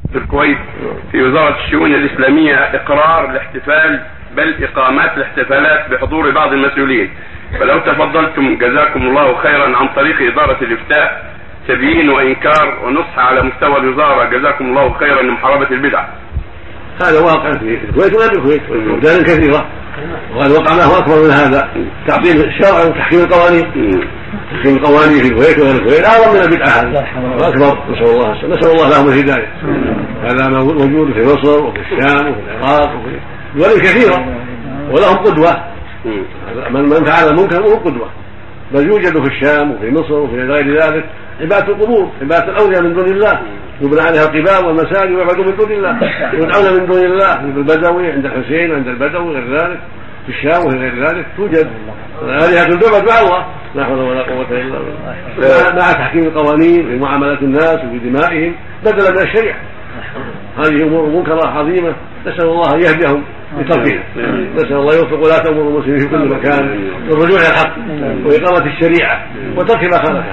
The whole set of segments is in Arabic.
في الكويت في وزارة الشؤون الإسلامية إقرار الاحتفال بل إقامات الاحتفالات بحضور بعض المسؤولين، فلو تفضلتم جزاكم الله خيرا عن طريق إدارة الإفتاء تبيين وإنكار ونصح على مستوى الوزارة جزاكم الله خيرا لمحاربة البدع. هذا واقع في الكويت وغير الكويت وبلدان كثيرة، وقد وقع له أكبر من هذا. تعطيل الشرع وتحكيم القوانين، تحكيم القوانين في الكويت وغير الكويت أعظم من البدعة هذا وأكبر. نسأل الله لهم الهداية. هذا موجود في مصر وفي الشام وفي العراق وفي دول كثيرة ولهم قدوة. من فعل المنكر هو قدوة، بل يوجد في الشام وفي مصر وفي غير ذلك عبادة القبور، عبادة الأولياء من دون الله، يبنى عليها القباب والمساجد ويعبدون من دون الله، يدعون من دون الله، مثل البدوي عند الحسين وعند البدوي وغير ذلك في الشام وفي غير ذلك توجد آلهة تعبد مع الله، لا حول ولا قوة إلا بالله، مع تحكيم القوانين في معاملة الناس وفي دمائهم بدلا من الشريعة. هذه أمور منكرة عظيمة، نسأل الله أن يهديهم بتركها، نسأل الله يوفق ولاة أمور المسلمين في كل مكان والرجوع إلى الحق وإقامة الشريعة وترك ما خالفها.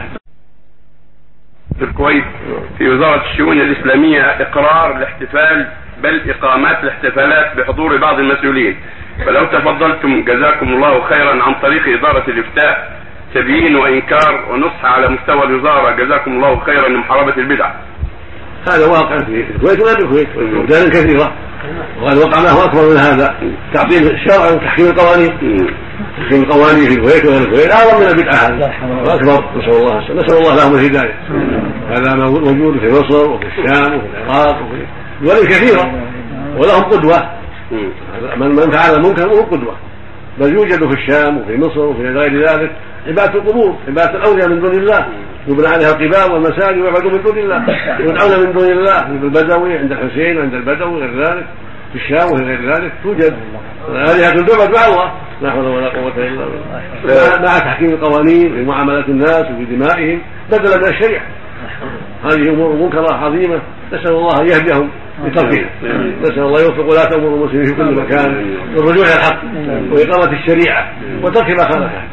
في الكويت في وزارة الشؤون الإسلامية إقرار الاحتفال بل إقامات الاحتفالات بحضور بعض المسؤولين، فلو تفضلتم جزاكم الله خيرا عن طريق إدارة الإفتاء تبيين وإنكار ونصح على مستوى الوزارة جزاكم الله خيرا لمحاربة البدع. هذا واقع في الكويت وغير الكويت وبلدان كثيرة، وقد وقع له أكبر من هذا. تعطيل الشرع وتحكيم القوانين، تحكيم القوانين في الكويت وغير الكويت أعظم من البدعة هذا وأكبر. نسأل الله لهم الهداية. هذا موجود في مصر وفي الشام وفي العراق وفي دول كثيرة ولهم قدوة. من فعل المنكر هو قدوة، بل يوجد في الشام وفي مصر وفي غير ذلك عبادة القبور، عبادة الأولياء من دون الله، يبنى عليها القباب والمساجد ويعبدون من دون الله، يدعون من دون الله، مثل البدوي عند الحسين وعند البدوي وغير ذلك في الشام وفي غير ذلك توجد آلهة تعبد مع الله، لا حول ولا قوة إلا بالله، مع تحكيم القوانين في معاملة الناس وفي دمائهم بدلا من الشريعة. هذه أمور منكرة عظيمة، نسأل الله أن يهديهم بتركها، نسأل الله يوفق ولاة أمور المسلمين في كل مكان والرجوع إلى الحق وإقامة الشريعة وترك ما خالفها.